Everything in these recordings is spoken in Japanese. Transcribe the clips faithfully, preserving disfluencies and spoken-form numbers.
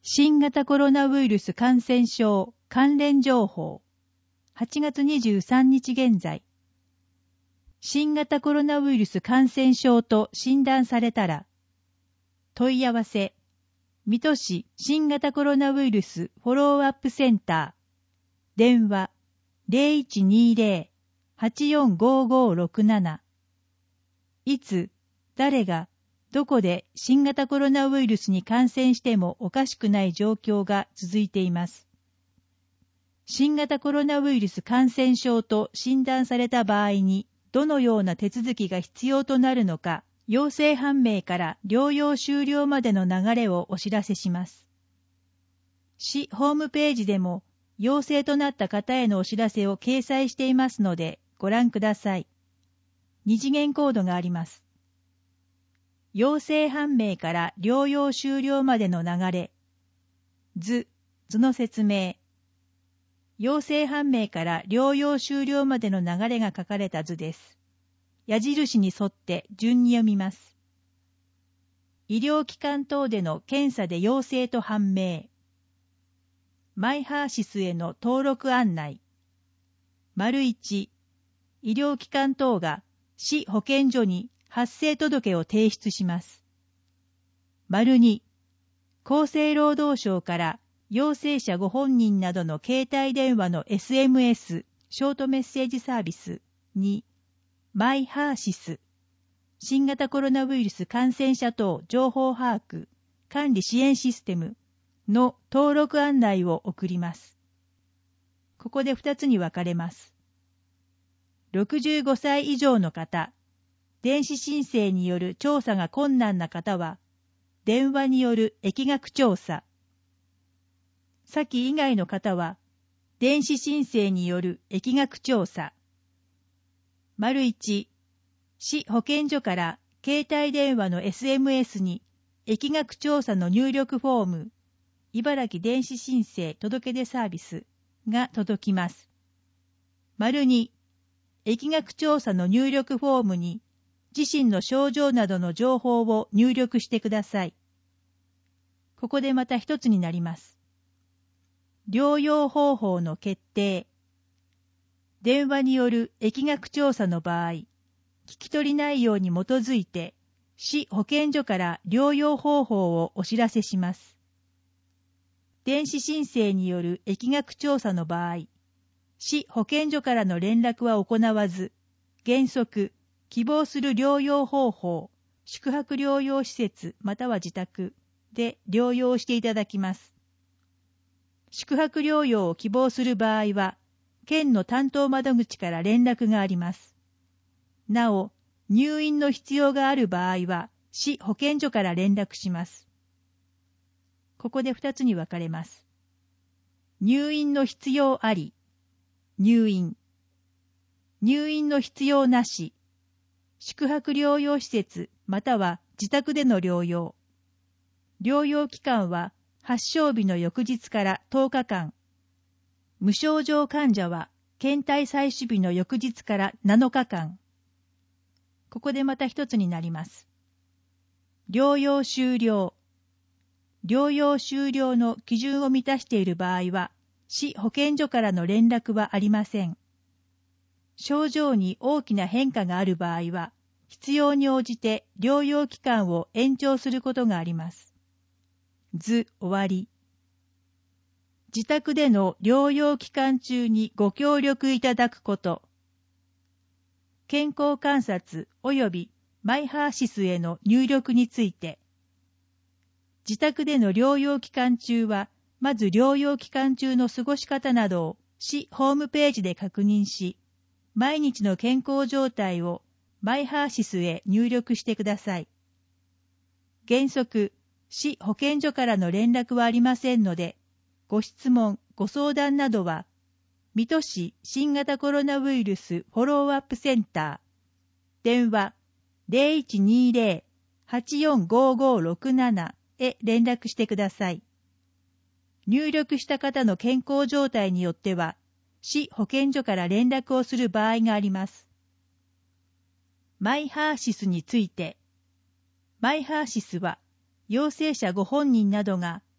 新型コロナウイルス感染症関連情報。はちがつにじゅうさんにち現在。新型コロナウイルス感染症と診断されたら、問い合わせ、水戸市新型コロナウイルスフォローアップセンター、電話 ゼロいちにゼロ はちよんごごろくなな。いつ、誰が、どこで新型コロナウイルスに感染してもおかしくない状況が続いています。新型コロナウイルス感染症と診断された場合にどのような手続きが必要となるのか、陽性判明から療養終了までの流れをお知らせします。市ホームページでも陽性となった方へのお知らせを掲載していますのでご覧ください。二次元コードがあります。陽性判明から療養終了までの流れ。図、図の説明。陽性判明から療養終了までの流れが書かれた図です。矢印に沿って順に読みます。医療機関等での検査で陽性と判明。マイハーシスへの登録案内。丸いち、医療機関等が市保健所に発生届を提出します。丸に、厚生労働省から陽性者ご本人などの携帯電話の エスエムエス、ショートメッセージサービスに、マイハーシス、新型コロナウイルス感染者等情報把握、管理支援システムの登録案内を送ります。ここでふたつに分かれます。ろくじゅうごさい以上の方、電子申請による調査が困難な方は、電話による疫学調査。先以外の方は、電子申請による疫学調査。丸いち、市保健所から携帯電話の エスエムエス に疫学調査の入力フォーム、茨城電子申請届出サービスが届きます。丸に、疫学調査の入力フォームに自身の症状などの情報を入力してください。ここでまた一つになります。療養方法の決定。電話による疫学調査の場合、聞き取り内容に基づいて、市保健所から療養方法をお知らせします。電子申請による疫学調査の場合、市保健所からの連絡は行わず、原則、希望する療養方法、宿泊療養施設または自宅で療養していただきます。宿泊療養を希望する場合は、県の担当窓口から連絡があります。なお、入院の必要がある場合は、市保健所から連絡します。ここでふたつに分かれます。入院の必要あり、入院。入院の必要なし。宿泊療養施設または自宅での療養。療養期間は発症日の翌日からとおかかん。無症状患者は検体採取日の翌日からなのかかん。ここでまた一つになります。療養終了。療養終了の基準を満たしている場合は、市保健所からの連絡はありません。症状に大きな変化がある場合は、必要に応じて療養期間を延長することがあります。図終わり。自宅での療養期間中にご協力いただくこと。健康観察及びマイハーシスへの入力について。自宅での療養期間中は、まず療養期間中の過ごし方などを市ホームページで確認し、毎日の健康状態をマイハーシスへ入力してください。原則、市保健所からの連絡はありませんので、ご質問、ご相談などは、水戸市新型コロナウイルスフォローアップセンター、電話 ゼロいちにゼロ はちよんごごろくなな へ連絡してください。入力した方の健康状態によっては、市保健所から連絡をする場合があります。マイハーシスについて、マイハーシスは陽性者ご本人などが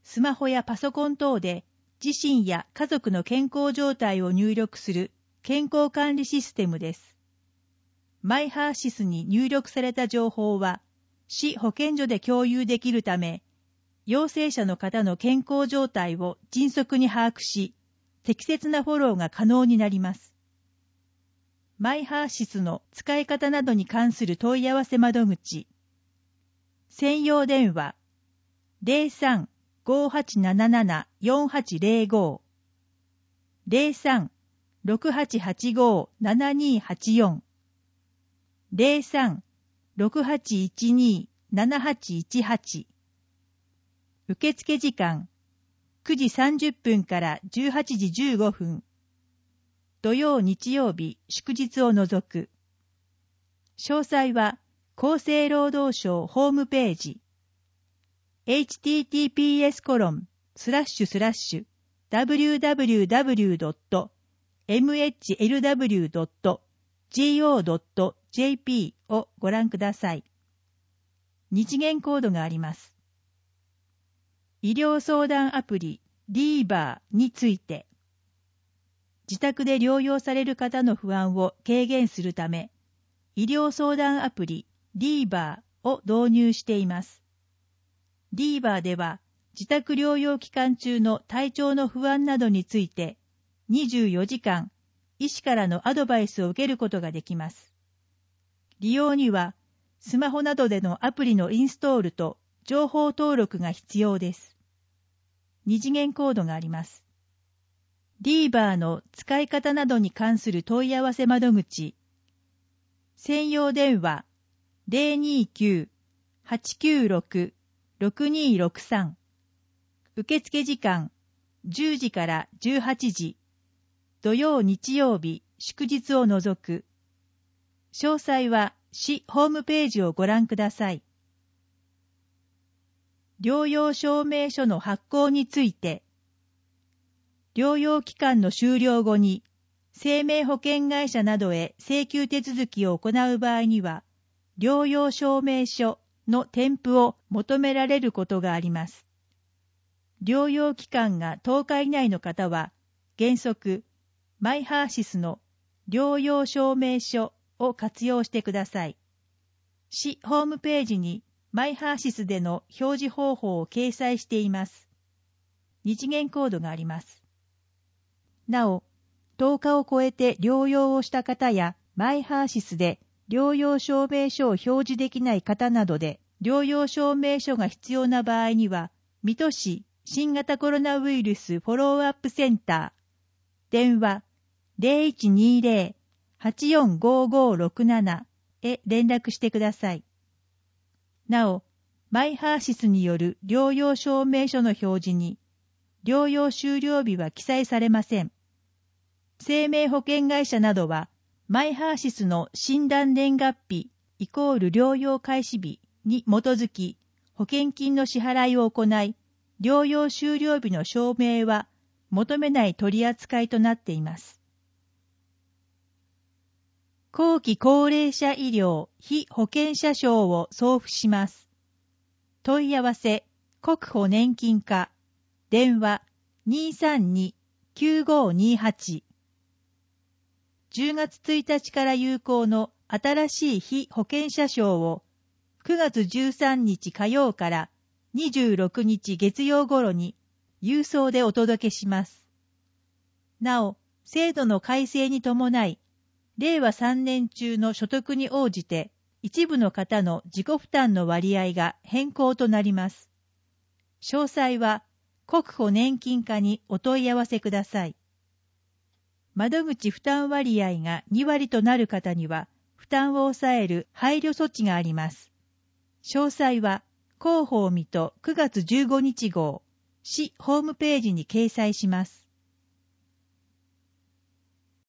スマホやパソコン等で自身や家族の健康状態を入力する健康管理システムです。マイハーシスに入力された情報は市保健所で共有できるため、陽性者の方の健康状態を迅速に把握し、適切なフォローが可能になります。マイハーシスの使い方などに関する問い合わせ窓口。専用電話 ゼロさん ごーはちなななな よんはちゼロご ゼロさん ろくはちはちご ななにはちよん ゼロさん ろくはちいちに ななはちいちはち。受付時間くじさんじゅっぷんからじゅうはちじじゅうごふん。土曜日曜日祝日を除く。詳細は厚生労働省ホームページ エイチティーティーピーエス コロンスラッシュスラッシュ ダブリューダブリューダブリュードットエムエイチエルダブリュードットジーオードットジェーピー をご覧ください。日元コードがあります。医療相談アプリ ディーバー について、自宅で療養される方の不安を軽減するため、医療相談アプリ ディーバー を導入しています。ディーバー では、自宅療養期間中の体調の不安などについて、にじゅうよじかん、医師からのアドバイスを受けることができます。利用には、スマホなどでのアプリのインストールと情報登録が必要です。二次元コードがあります。ディーバー の使い方などに関する問い合わせ窓口。専用電話 ゼロにきゅう はちきゅうろく ろくにろくさん。受付時間じゅうじからじゅうはちじ。土曜日曜日祝日を除く。詳細は市ホームページをご覧ください。療養証明書の発行について、療養期間の終了後に生命保険会社などへ請求手続きを行う場合には、療養証明書の添付を求められることがあります。療養期間がとおか以内の方は、原則、マイハーシスの療養証明書を活用してください。市ホームページにマイハーシスでの表示方法を掲載しています。日元コードがあります。なお、とおかを超えて療養をした方やマイハーシスで療養証明書を表示できない方などで療養証明書が必要な場合には、水戸市新型コロナウイルスフォローアップセンター、電話 ゼロいちにゼロ はちよんごごろくなな へ連絡してください。なお、マイハーシスによる療養証明書の表示に、療養終了日は記載されません。生命保険会社などは、マイハーシスの診断年月日イコール療養開始日に基づき、保険金の支払いを行い、療養終了日の証明は求めない取り扱いとなっています。後期高齢者医療被保険者証を送付します。問い合わせ、国保年金課、電話 にさんに きゅうごにはち。じゅうがつついたちから有効の新しい被保険者証をくがつじゅうさんにち火曜からにじゅうろくにち月曜頃に郵送でお届けします。なお、制度の改正に伴い、れいわさんねん中の所得に応じて一部の方の自己負担の割合が変更となります。詳細は国保年金課にお問い合わせください。窓口負担割合がにわりとなる方には負担を抑える配慮措置があります。詳細は広報水戸くがつじゅうごにち号市ホームページに掲載します。